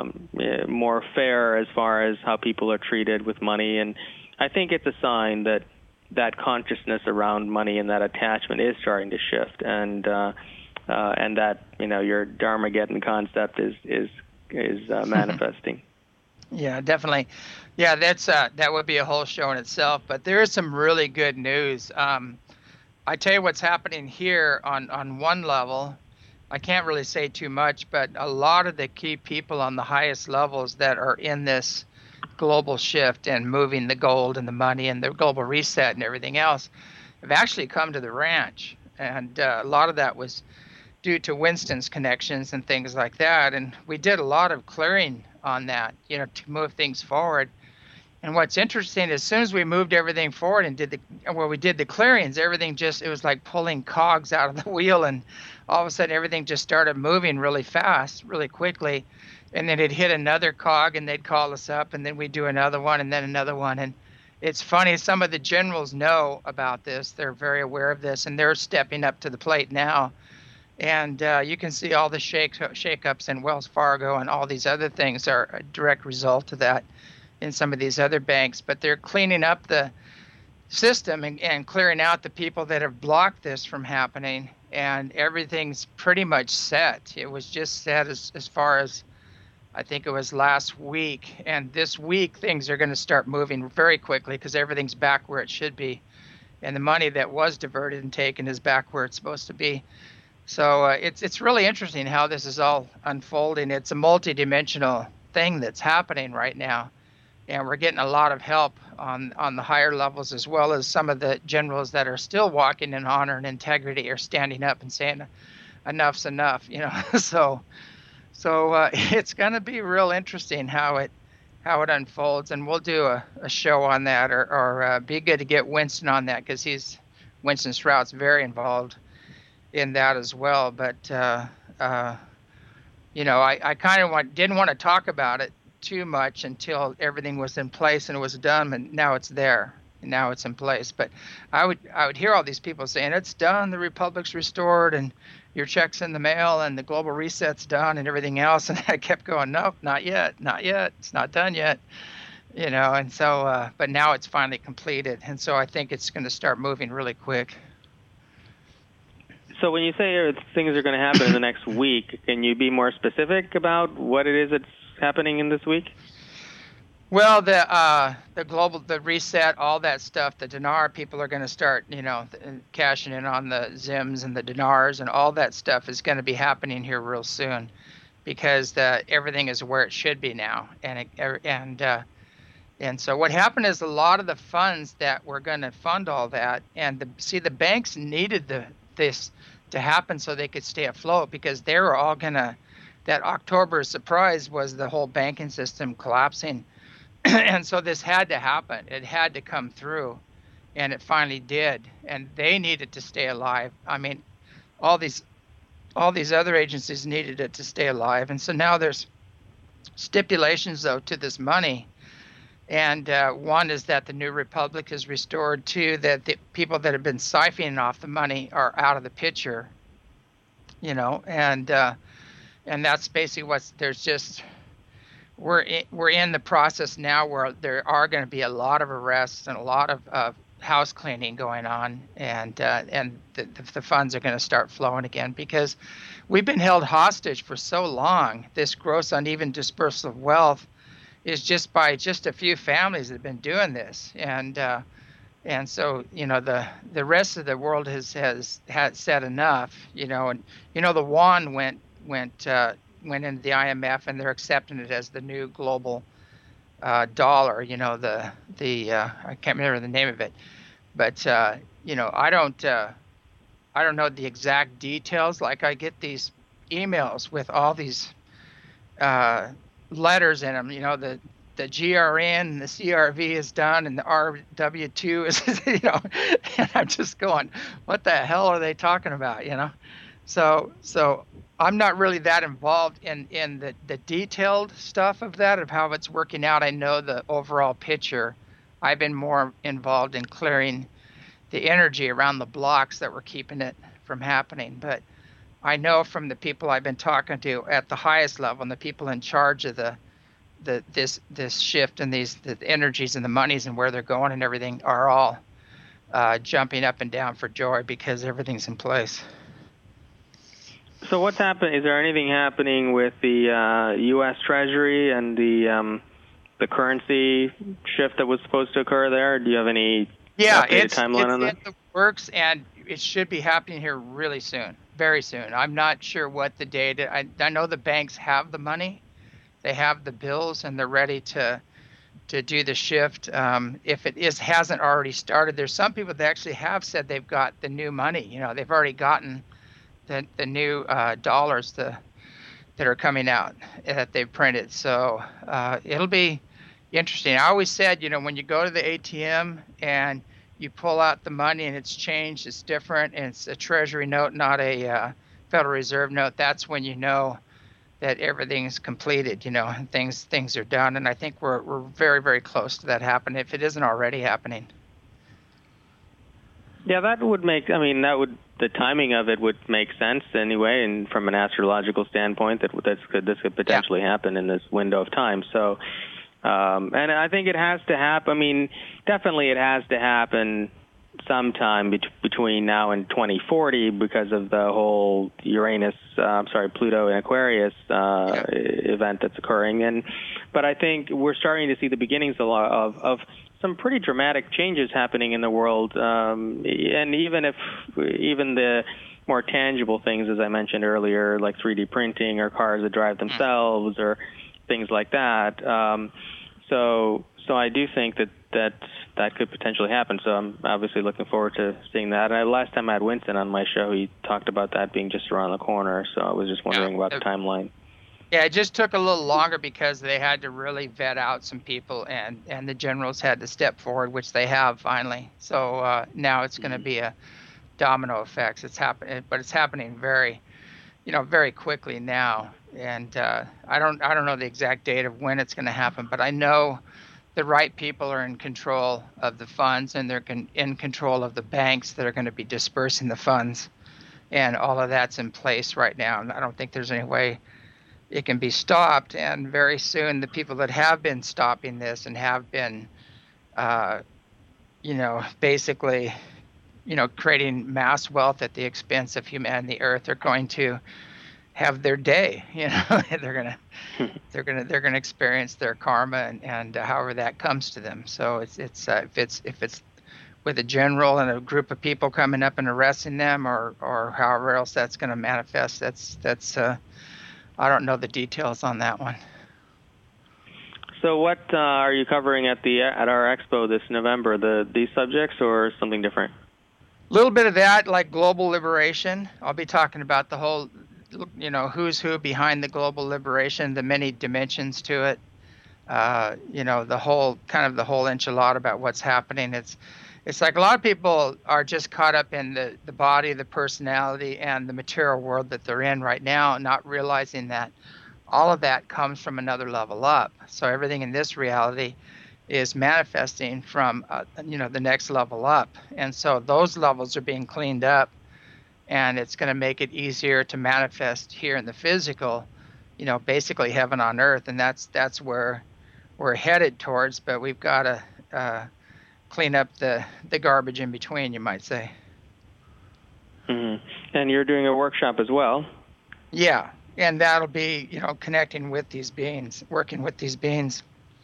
fair as far as how people are treated with money. And I think it's a sign that consciousness around money and that attachment is starting to shift, and that, you know, your Dharmageddon concept is manifesting. Yeah, definitely. Yeah, that would be a whole show in itself. But there is some really good news. I tell you what's happening here on one level. I can't really say too much, but a lot of the key people on the highest levels that are in this global shift and moving the gold and the money and the global reset and everything else have actually come to the ranch. And a lot of that was due to Winston's connections and things like that. And we did a lot of clearing on that, you know, to move things forward. And what's interesting, as soon as we moved everything forward and we did the clearings, everything it was like pulling cogs out of the wheel, and all of a sudden everything just started moving really fast, really quickly. And then it hit another cog, and they'd call us up, and then we'd do another one, and then another one. And it's funny, some of the generals know about this. They're very aware of this, and they're stepping up to the plate now. And you can see all the shake-ups in Wells Fargo and all these other things are a direct result of that in some of these other banks. But they're cleaning up the system and clearing out the people that have blocked this from happening, and everything's pretty much set. It was just set as far as I think it was last week, and this week things are going to start moving very quickly because everything's back where it should be, and the money that was diverted and taken is back where it's supposed to be. So it's really interesting how this is all unfolding. It's a multidimensional thing that's happening right now, and we're getting a lot of help on the higher levels, as well as some of the generals that are still walking in honor and integrity are standing up and saying enough's enough, you know. So it's going to be real interesting how it unfolds, and we'll do a show on that, or be good to get Winston on that, because Winston Strout's very involved in that as well. But you know, I kind of didn't want to talk about it too much until everything was in place and it was done, and now it's there. And now it's in place. But I would hear all these people saying it's done, the Republic's restored, and your check's in the mail, and the global reset's done, and everything else. And I kept going, nope, not yet, it's not done yet, you know. And so, but now it's finally completed, and so I think it's going to start moving really quick. So when you say things are going to happen in the next week, can you be more specific about what it is that's happening in this week? Well, the reset, all that stuff, the dinar, people are going to start, you know, cashing in on the Zims and the dinars, and all that stuff is going to be happening here real soon, because everything is where it should be now. And so what happened is a lot of the funds that were going to fund all that, and the banks needed this to happen so they could stay afloat, because they were all going to, that October surprise was the whole banking system collapsing. And so this had to happen. It had to come through, and it finally did. And they needed to stay alive. I mean, all these other agencies needed it to stay alive. And so now there's stipulations, though, to this money. And one is that the New Republic is restored. Two, that the people that have been siphoning off the money are out of the picture. You know, and that's basically we're in the process now where there are going to be a lot of arrests and a lot of house cleaning going on, and the funds are going to start flowing again, because we've been held hostage for so long. This gross uneven dispersal of wealth is just by just a few families that have been doing this, and so, you know, the rest of the world has said enough, you know. And you know, the yuan went went into the IMF, and they're accepting it as the new global dollar. You know, the I can't remember the name of it, but you know, I don't know the exact details. Like, I get these emails with all these letters in them. You know, the GRN, the CRV is done, and the RW2 is, you know, and I'm just going, what the hell are they talking about? You know, so I'm not really that involved in the detailed stuff of that, of how it's working out. I know the overall picture. I've been more involved in clearing the energy around the blocks that were keeping it from happening. But I know from the people I've been talking to at the highest level, and the people in charge of this shift, and the energies and the monies and where they're going and everything, are all jumping up and down for joy because everything's in place. So what's happening? Is there anything happening with the U.S. Treasury and the currency shift that was supposed to occur there? Do you have any updated timeline on that? It's in the works, and it should be happening here really soon, very soon. I'm not sure what the date. I know the banks have the money, they have the bills, and they're ready to do the shift. If it hasn't already started, there's some people that actually have said they've got the new money. You know, they've already gotten the new dollars that are coming out that they've printed. So it'll be interesting. I always said, you know, when you go to the ATM and you pull out the money and it's changed, it's different, and it's a Treasury note, not a Federal Reserve note, that's when you know that everything's completed, you know, and things are done. And I think we're very, very close to that happening, if it isn't already happening. Yeah, the timing of it would make sense anyway, and from an astrological standpoint, this could potentially happen in this window of time. So, and I think it has to happen. I mean, definitely it has to happen sometime between now and 2040 because of the whole Pluto and Aquarius event that's occurring. But I think we're starting to see the beginnings of some pretty dramatic changes happening in the world, and even the more tangible things, as I mentioned earlier, like 3D printing or cars that drive themselves or things like that. So I do think that could potentially happen. So I'm obviously looking forward to seeing that. And last time I had Winston on my show, he talked about that being just around the corner. So I was just wondering about the timeline. Yeah, it just took a little longer because they had to really vet out some people, and the generals had to step forward, which they have finally. So now it's going to be a domino effect. It's happening, but it's happening very quickly now. And I don't know the exact date of when it's going to happen, but I know the right people are in control of the funds, and they're in control of the banks that are going to be dispersing the funds, and all of that's in place right now. And I don't think there's any way it can be stopped. And very soon, the people that have been stopping this and have been, basically, creating mass wealth at the expense of humanity and the earth, are going to have their day. They're gonna experience their karma, and however that comes to them. So if it's with a general and a group of people coming up and arresting them, or however else that's going to manifest, that's I don't know the details on that one. So what are you covering at our expo this November? These subjects or something different? A little bit of that, like global liberation. I'll be talking about the whole, who's who behind the global liberation, the many dimensions to it. The whole enchilada about what's happening. It's like a lot of people are just caught up in the body, the personality, and the material world that they're in right now, not realizing that all of that comes from another level up. So everything in this reality is manifesting from, the next level up. And so those levels are being cleaned up, and it's going to make it easier to manifest here in the physical, basically heaven on earth. And that's where we're headed towards, but we've got to clean up the garbage in between, you might say. Mm-hmm. And you're doing a workshop as well. Yeah, and that'll be, connecting with these beings, working with these beings,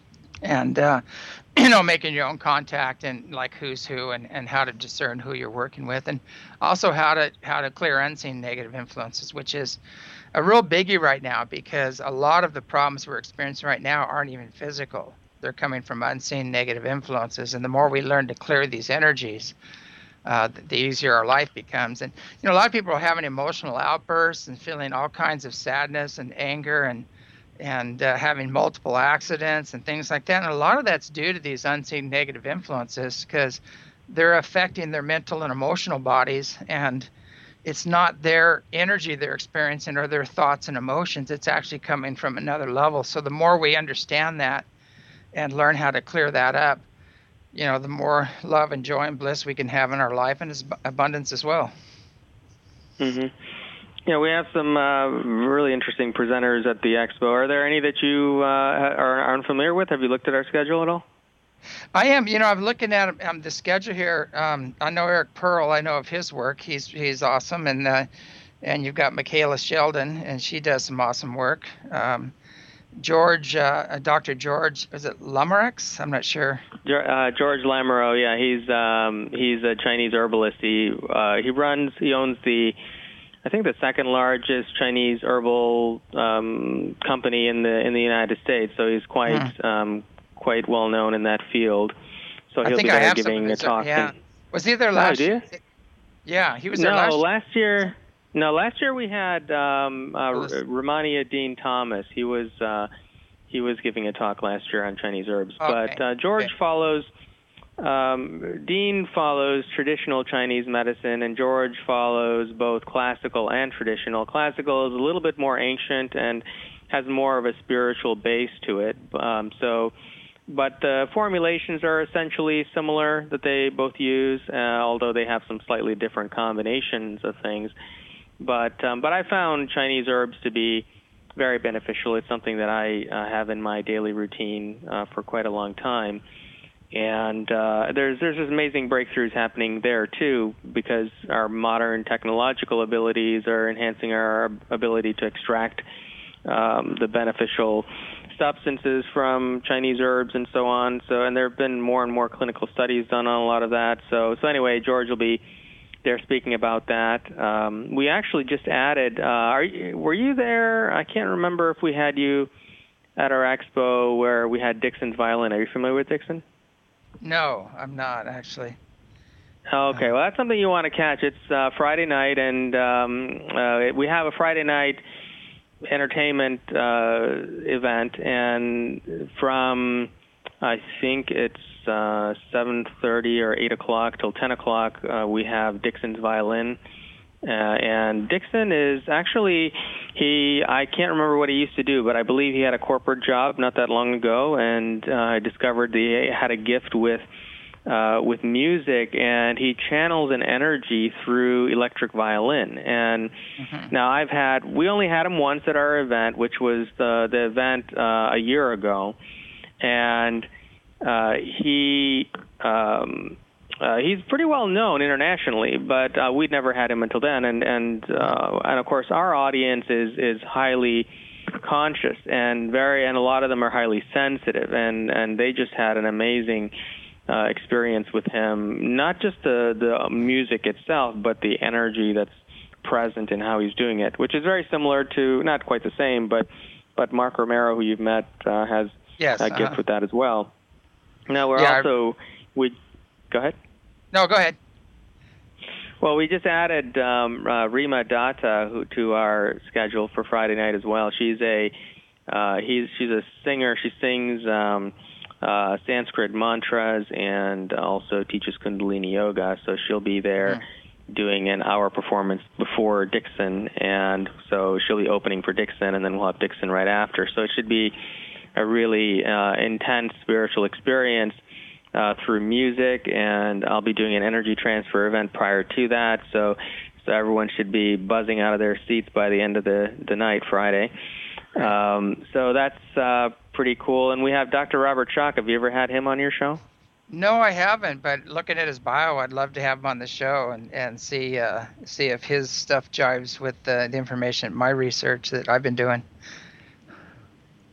and making your own contact and like who's who and how to discern who you're working with, and also how to clear unseen negative influences, which is a real biggie right now because a lot of the problems we're experiencing right now aren't even physical. They're coming from unseen negative influences, and the more we learn to clear these energies, the easier our life becomes. And a lot of people are having emotional outbursts and feeling all kinds of sadness and anger and having multiple accidents and things like that. And a lot of that's due to these unseen negative influences because they're affecting their mental and emotional bodies, and it's not their energy they're experiencing or their thoughts and emotions. It's actually coming from another level. So the more we understand that and learn how to clear that up, the more love and joy and bliss we can have in our life, and abundance as well. Mm-hmm. Yeah, we have some really interesting presenters at the expo. Are there any that you are unfamiliar with? Have you looked at our schedule at all? I am. I'm looking at the schedule here. I know Eric Pearl. I know of his work. He's awesome, and you've got Michaela Sheldon, and she does some awesome work. George, Dr. George, is it Lamorex? I'm not sure. George Lamoreaux, yeah, he's a Chinese herbalist. He owns I think the second largest Chinese herbal company in the United States. So he's quite well known in that field. So he'll be there giving a talk. Yeah. Was he there last year? Yeah, he was there last year. Last year we had Ramania Dean Thomas. He was giving a talk last year on Chinese herbs. Okay. But George follows. Dean follows traditional Chinese medicine, and George follows both classical and traditional. Classical is a little bit more ancient and has more of a spiritual base to it. But the formulations are essentially similar that they both use, although they have some slightly different combinations of things. But I found Chinese herbs to be very beneficial. It's something that I have in my daily routine for quite a long time. And there's just amazing breakthroughs happening there, too, because our modern technological abilities are enhancing our ability to extract the beneficial substances from Chinese herbs and so on. And there have been more and more clinical studies done on a lot of that. So anyway, George will be there speaking about that. We actually just added, were you there? I can't remember if we had you at our expo where we had Dixon's violin. Are you familiar with Dixon? No, I'm not, actually. Okay, well, that's something you want to catch. It's Friday night, and we have a Friday night entertainment event, and from, I think it's 7:30 or 8 o'clock till 10 o'clock, we have Dixon's violin. And Dixon is actually, I can't remember what he used to do, but I believe he had a corporate job not that long ago, and I discovered that he had a gift with music, and he channels an energy through electric violin. And now we only had him once at our event, which was the event a year ago, and he's pretty well known internationally, but we'd never had him until then. And of course, our audience is highly conscious and a lot of them are highly sensitive, and they just had an amazing experience with him. Not just the music itself, but the energy that's present in how he's doing it, which is very similar to, not quite the same, but Mark Romero, who you've met, has a gift with that as well. Now go ahead. No, go ahead. Well, we just added Rima Datta to our schedule for Friday night as well. She's a singer. She sings Sanskrit mantras and also teaches Kundalini yoga. So she'll be there doing an hour performance before Dixon, and so she'll be opening for Dixon, and then we'll have Dixon right after. So it should be a really intense spiritual experience through music, and I'll be doing an energy transfer event prior to that, so everyone should be buzzing out of their seats by the end of the night, Friday. So that's pretty cool. And we have Dr. Robert Schoch. Have you ever had him on your show? No, I haven't, but looking at his bio, I'd love to have him on the show and see if his stuff jives with the information, my research that I've been doing.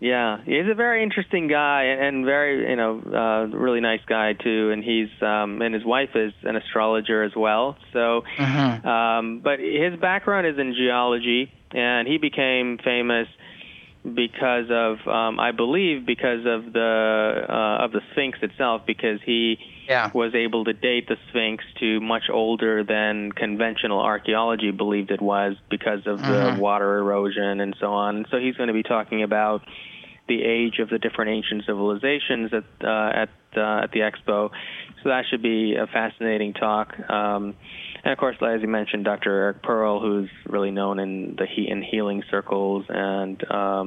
Yeah, he's a very interesting guy and very, really nice guy too. And he's and his wife is an astrologer as well. So, but his background is in geology, and he became famous because of, I believe, because of the Sphinx itself, because he was able to date the Sphinx to much older than conventional archaeology believed it was, because of the water erosion and so on. And so he's going to be talking about the age of the different ancient civilizations at the expo. So that should be a fascinating talk. And of course, as you mentioned, Dr. Eric Pearl, who's really known in healing circles, and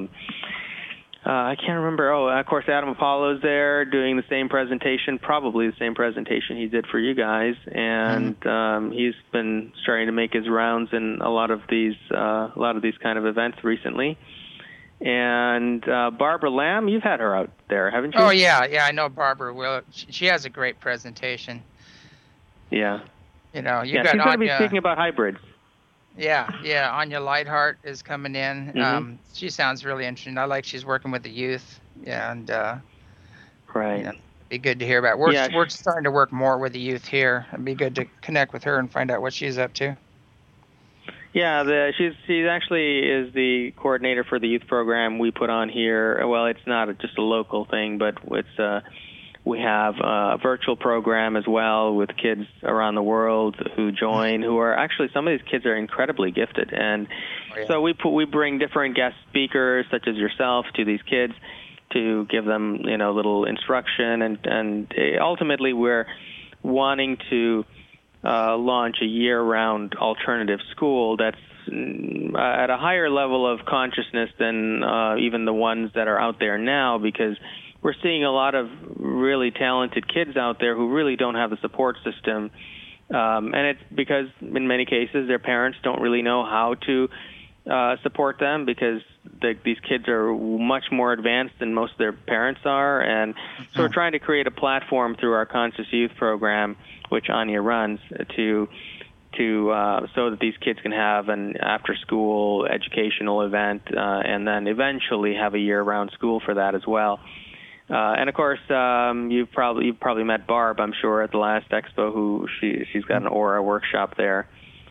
I can't remember. Oh, of course, Adam Apollo's there doing the same presentation, probably the same presentation he did for you guys, and he's been starting to make his rounds in a lot of these kind of events recently. And Barbara Lamb, you've had her out there, haven't you? Oh yeah, I know Barbara will. She has a great presentation. Yeah. You know, she's going to be speaking about hybrids. Yeah, Anya Lightheart is coming in. She sounds really interesting. I like she's working with the youth. Yeah, and right. It'd be good to hear about. We're starting to work more with the youth here. It'd be good to connect with her and find out what she's up to. Yeah, she actually is the coordinator for the youth program we put on here. Well, it's not just a local thing, but it's we have a virtual program as well with kids around the world who join, who are actually, some of these kids are incredibly gifted. And so we bring different guest speakers, such as yourself, to these kids to give them, little instruction. And ultimately, we're wanting to launch a year-round alternative school that's at a higher level of consciousness than even the ones that are out there now, because we're seeing a lot of really talented kids out there who really don't have the support system. And it's because, in many cases, their parents don't really know how to support them, because these kids are much more advanced than most of their parents are. And so we're trying to create a platform through our Conscious Youth program, which Anya runs, so that these kids can have an after-school educational event and then eventually have a year-round school for that as well. And of course, you've probably met Barb, I'm sure, at the last expo. She's got an aura workshop there,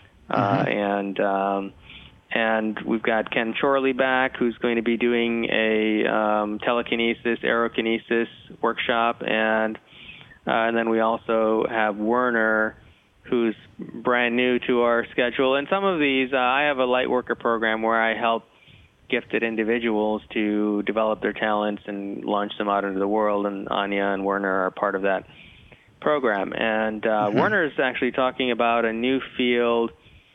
and we've got Ken Chorley back, who's going to be doing a telekinesis, aerokinesis workshop, and then we also have Werner, who's brand new to our schedule. And some of these, I have a light worker program where I help gifted individuals to develop their talents and launch them out into the world, and Anya and Werner are part of that program. And Werner is actually talking about a new field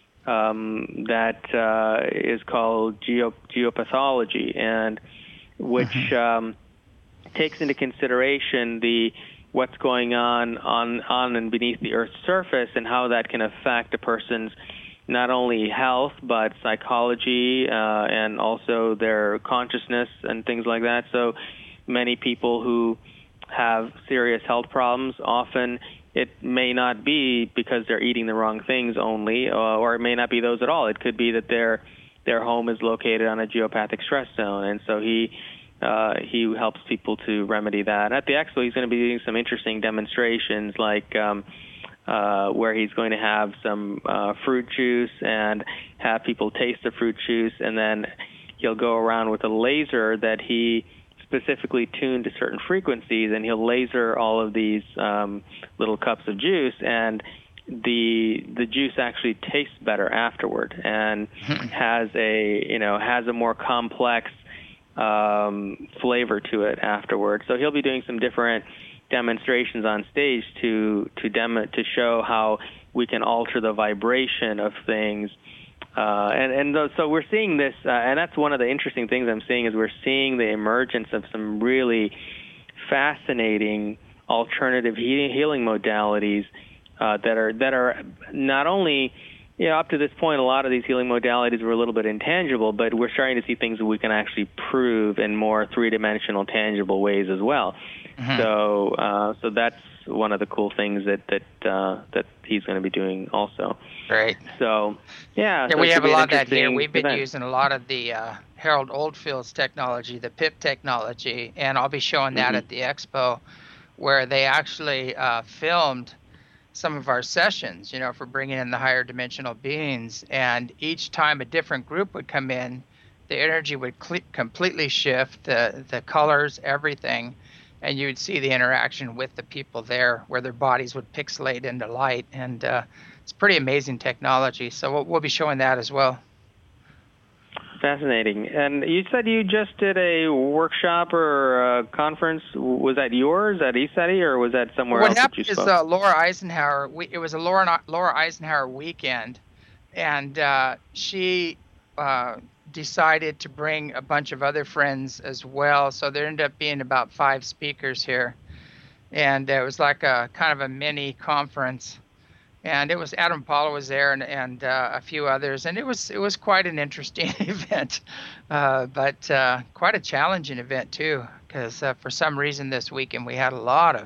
that is called geopathology, and which takes into consideration what's going on and beneath the Earth's surface, and how that can affect a person's not only health, but psychology, and also their consciousness and things like that. So many people who have serious health problems, often it may not be because they're eating the wrong things only, or it may not be those at all. It could be that their home is located on a geopathic stress zone, and so he helps people to remedy that. At the expo, he's going to be doing some interesting demonstrations, like where he's going to have some fruit juice and have people taste the fruit juice, and then he'll go around with a laser that he specifically tuned to certain frequencies, and he'll laser all of these little cups of juice, and the juice actually tastes better afterward, and has a more complex flavor to it afterward. So he'll be doing some different demonstrations on stage to show how we can alter the vibration of things, so we're seeing this, and that's one of the interesting things I'm seeing, is we're seeing the emergence of some really fascinating alternative healing modalities that are not only up to this point, a lot of these healing modalities were a little bit intangible, but we're starting to see things that we can actually prove in more three-dimensional, tangible ways as well. So that's one of the cool things that he's going to be doing also. Great. So, so we have a lot of that here. We've been using a lot of the Harold Oldfield's technology, the PIP technology, and I'll be showing that at the expo, where they actually filmed some of our sessions, for bringing in the higher dimensional beings. And each time a different group would come in, the energy would completely shift, the colors, everything. And you would see the interaction with the people there, where their bodies would pixelate into light. And it's pretty amazing technology. So we'll be showing that as well. Fascinating. And you said you just did a workshop or a conference. Was that yours at ECETI, or was that somewhere else that you spoke? What happened is Laura Eisenhower, it was a Laura Eisenhower weekend, and she decided to bring a bunch of other friends as well. So there ended up being about 5 speakers here. And it was like a kind of a mini conference. And it was Adam Paulo was there and a few others, and it was quite an interesting event, but quite a challenging event too, because for some reason this weekend we had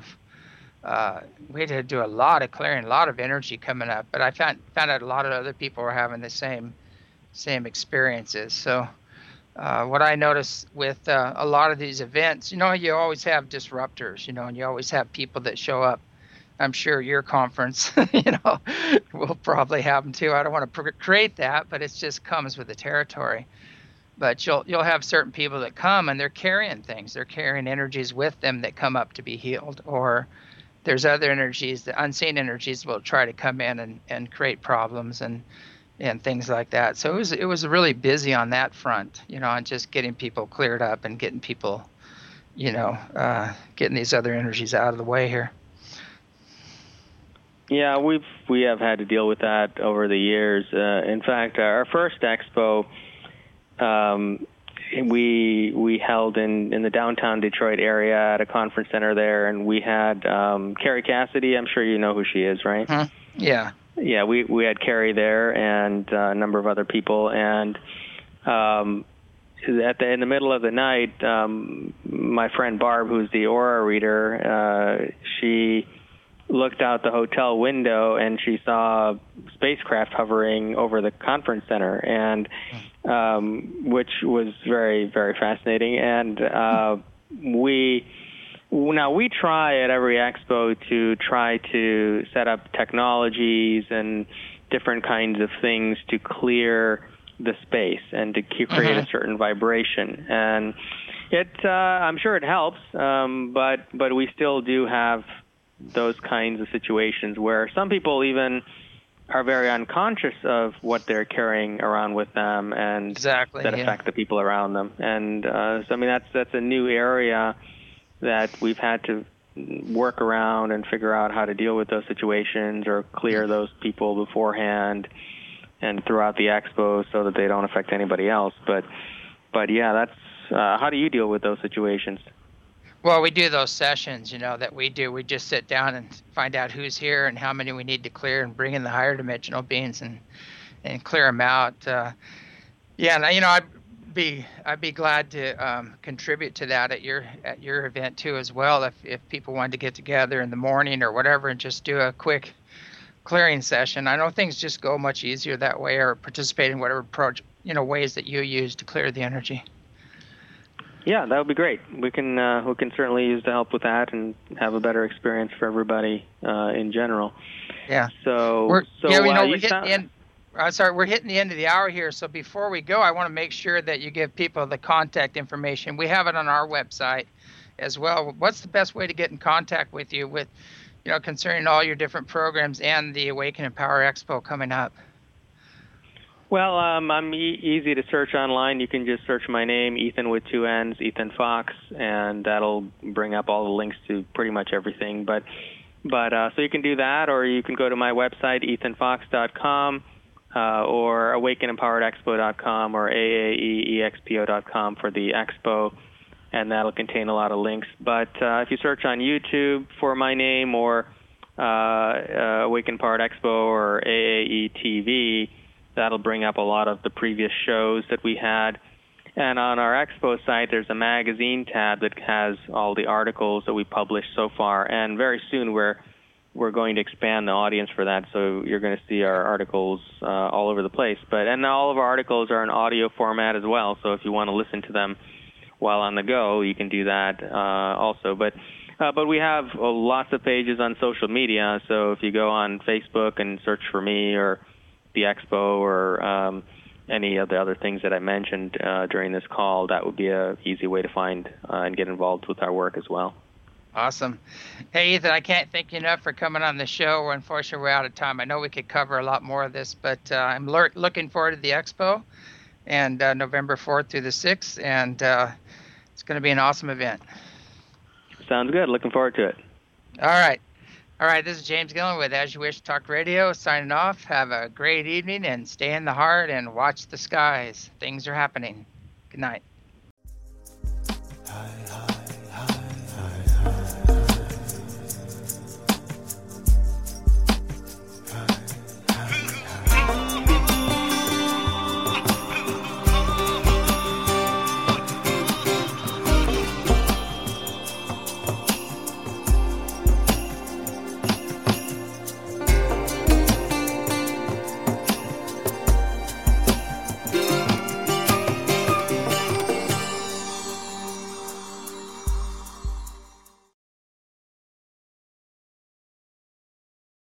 we had to do a lot of clearing, a lot of energy coming up. But I found out a lot of other people were having the same experiences. So what I noticed with a lot of these events, you always have disruptors, and you always have people that show up. I'm sure your conference, will probably have them too. I don't want to create that, but it just comes with the territory. But you'll have certain people that come and they're carrying things. They're carrying energies with them that come up to be healed. Or there's other energies, the unseen energies will try to come in and create problems and things like that. So it was really busy on that front, on just getting people cleared up and getting people, getting these other energies out of the way here. Yeah, we have had to deal with that over the years. In fact, our first expo we held in the downtown Detroit area at a conference center there, and we had Carrie Cassidy. I'm sure you know who she is, right? Yeah. Yeah, we had Carrie there and a number of other people, and in the middle of the night, my friend Barb, who's the aura reader, she looked out the hotel window and she saw spacecraft hovering over the conference center, and which was very, very fascinating. And we try at every expo to try to set up technologies and different kinds of things to clear the space and to create a certain vibration. And I'm sure it helps, but we still do have those kinds of situations where some people even are very unconscious of what they're carrying around with them and that affect the people around them. And so I mean that's a new area that we've had to work around and figure out how to deal with those situations or clear those people beforehand and throughout the expo so that they don't affect anybody else. But yeah, that's how do you deal with those situations? Well, we do those sessions, that we do. We just sit down and find out who's here and how many we need to clear and bring in the higher dimensional beings and clear them out. And I'd be glad to contribute to that at your event too as well. If people wanted to get together in the morning or whatever and just do a quick clearing session, I know things just go much easier that way, or participate in whatever ways that you use to clear the energy. Yeah, that would be great. We can certainly use the help with that and have a better experience for everybody in general. Yeah. We're hitting the end of the hour here. So before we go, I want to make sure that you give people the contact information. We have it on our website as well. What's the best way to get in contact with you concerning all your different programs and the Awaken and Power Expo coming up? Well, I'm easy to search online. You can just search my name, Ethan with 2 N's, Ethan Fox, and that'll bring up all the links to pretty much everything. But so you can do that, or you can go to my website, ethanfox.com, or awakenempoweredexpo.com, or aaeexpo.com for the expo, and that'll contain a lot of links. But if you search on YouTube for my name or Awaken Powered Expo or AAE TV. That'll bring up a lot of the previous shows that we had. And on our expo site, there's a magazine tab that has all the articles that we published so far. And very soon we're going to expand the audience for that, so you're going to see our articles all over the place. And all of our articles are in audio format as well, so if you want to listen to them while on the go, you can do that also. But we have lots of pages on social media, so if you go on Facebook and search for me or the expo or any of the other things that I mentioned during this call, that would be an easy way to find and get involved with our work as well. Awesome. Hey, Ethan, I can't thank you enough for coming on the show. Unfortunately, we're out of time. I know we could cover a lot more of this, but I'm looking forward to the expo and November 4th through the 6th, and it's going to be an awesome event. Sounds good. Looking forward to it. All right. This is James Gillen with As You Wish Talk Radio signing off. Have a great evening and stay in the heart and watch the skies. Things are happening. Good night.